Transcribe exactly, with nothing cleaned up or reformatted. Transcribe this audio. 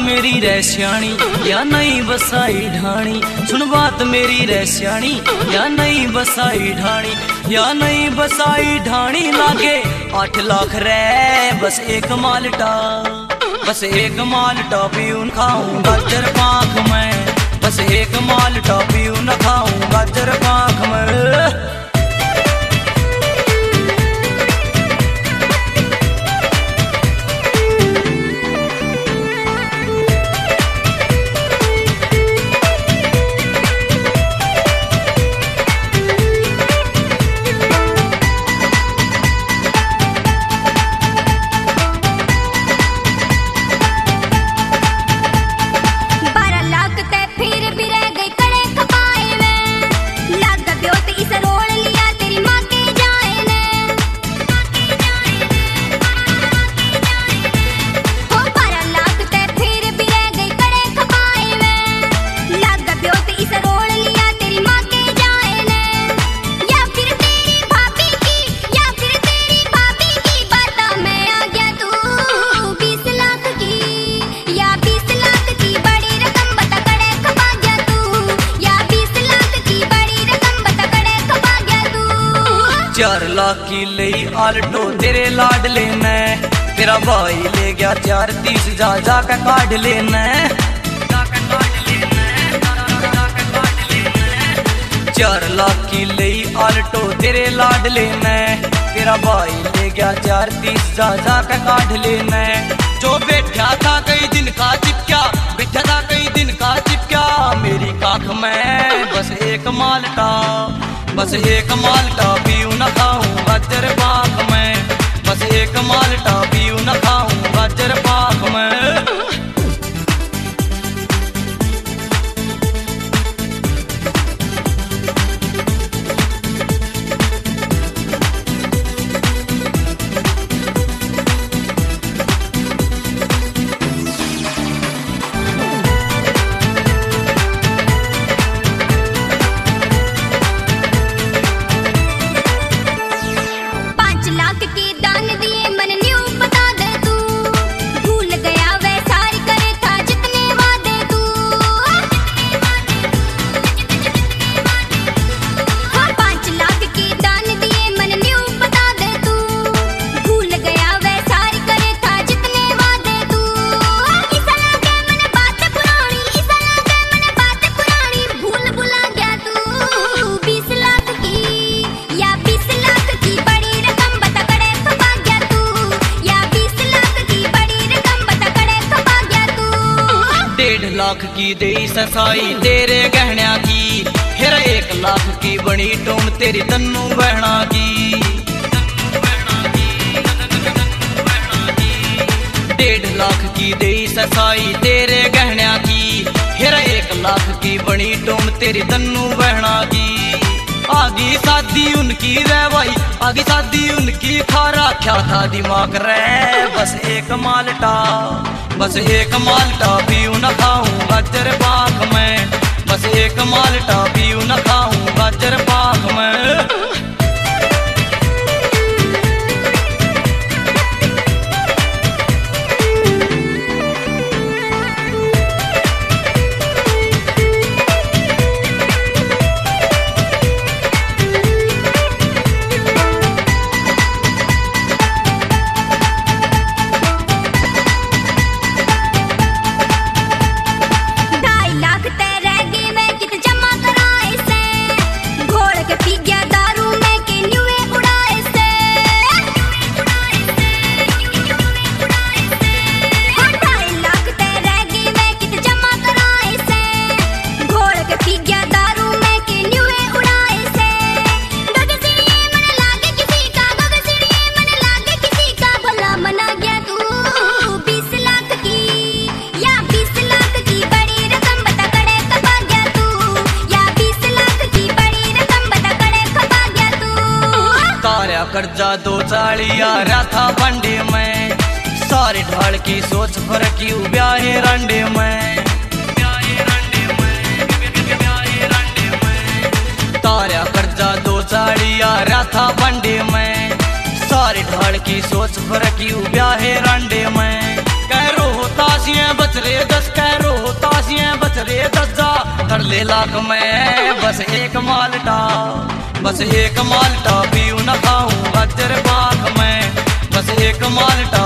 मेरी रहस्याणी या नहीं बसाई ढाणी, सुन बात मेरी रहस्याणी या नहीं बसाई ढाणी, या नहीं बसाई ढाणी लागे आठ लाख रे बस एक माल्टा, बस एक माल्टा पीऊं खाऊं गाजर पाक में, बस एक माल्टा पीऊं न खाऊं गाजर पाक में। चार लाख की लई आल्टो तेरे लाडले ने, तेरा भाई ले गया चार तीस जा जाकर काट लेना, चार लाख की लई आल्टो तेरे लाडले ने, तेरा भाई ले गया चार तीस जा जाकर काट लेना। जो बैठा था कई दिन का चिपक्या, बैठा था कई दिन का चिपक्या मेरी काख में, बस एक माल्टा, बस एक माल्टा पीऊं न खाऊं गाजर पाक में, बस एक माल्टा पीऊं न खाऊं गाजर पाक में। लाख की दे ससाई तेरे गहना की, फिर एक लाख की बनी टूम तेरी तन्नू बहना की, डेढ़ लाख की दे ससाई तेरे गहना की, फिर एक लाख की बनी टूम तेरी तन्नू बहना की। आगी शादी उनकी रे भाई, आगी शादी उनकी खारा क्या था दिमाग रे, बस एक माल्टा, बस एक माल्टा पीऊं न खाऊं गाजर पाक में, बस एक माल्टा पीऊं न खाऊं गाजर पाक में। कर्जा दो चालिया रहा था बंडे में, सारे ढाल की सोच पर क्यों ब्याहे रंडे में, तारा कर्जा दो चालिया रहा था बंडे में, सारे ढाल की सोच पर क्यों ब्याहे रंडे में। कह रोहतास ताजिए बच रे दस कैरो ताजिए बच रे दस जा कर ले लाख में बस एक माल्टा बस एक माल्टा पीऊ न खाऊं गजर पाक में बस एक माल्टा